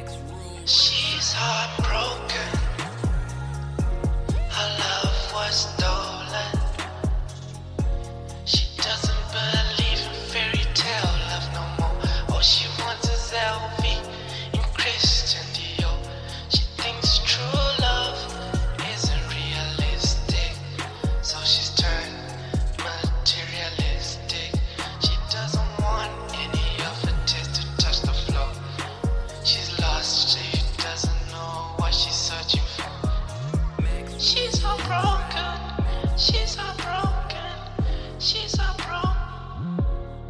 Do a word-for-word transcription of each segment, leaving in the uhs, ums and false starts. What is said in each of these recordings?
She's heartbroken. Her love was stolen. She doesn't believe in fairy tale love no more. All she wants is L V and Christian Dior. She thinks true love isn't realistic, so she's turned materialistic. She doesn't want any of her tears to touch the floor. She's lost, she doesn't know what she's searching for. She's heartbroken, she's heartbroken, she's heartbroken.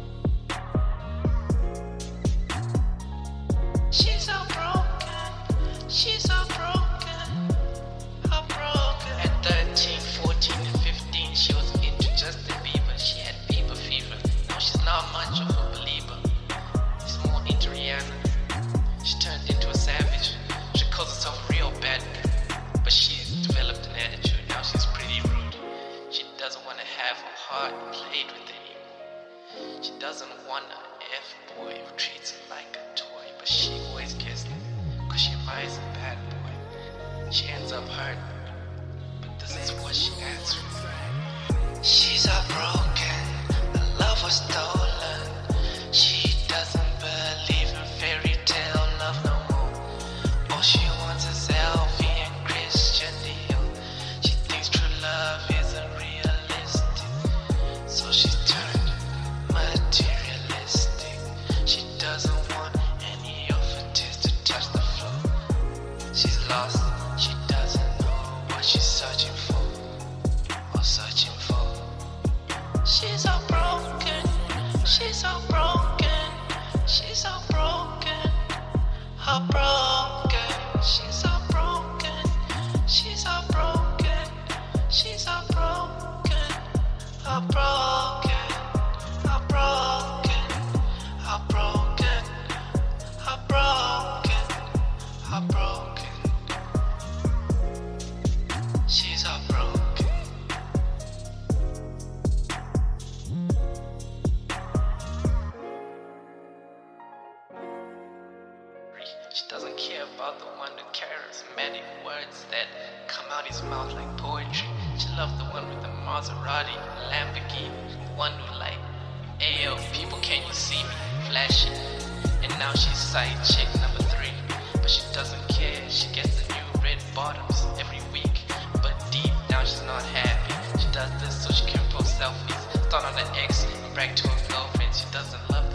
She's heartbroken, she's heartbroken, heartbroken. At thirteen, fourteen, and fifteen, she was into Justin Bieber. She had Bieber fever. Now she's not much of a believer. She's more into Rihanna. She turned into a savage. She calls herself a real bad girl, but she's developed an attitude. Now she's pretty rude. She doesn't want to have her heart played with anymore. She doesn't want an F-boy who treats her like a toy, but she always gets it, cause she admires a bad boy. She ends up hurt, but this is what she answers. She's heartbroken, her love was stolen. She doesn't believe in fairy tale love no more. All she wants is L V and Christian Dior. She thinks true love isn't realistic, so she's turned materialistic. She doesn't want any of her tears to touch the floor. She's lost, she doesn't know what she's searching for, or searching for. She's heartbroken, she's heartbroken, she's heartbroken, heartbroken. She's heartbroken, she's heartbroken, she's heartbroken, heartbroken, heartbroken, heartbroken, heartbroken, heartbroken. She's heartbroken. She doesn't care about the one with charismatic words that come out his mouth like poetry. She loves the one with the Maserati, Lamborghini, the one who like, ayo, people, can you see me? Flashing. And now she's side chick number three, but she doesn't care. She gets the new red bottoms every week, but deep down she's not happy. She does this so she can post selfies, start on an ex, and brag to her girlfriend. She doesn't love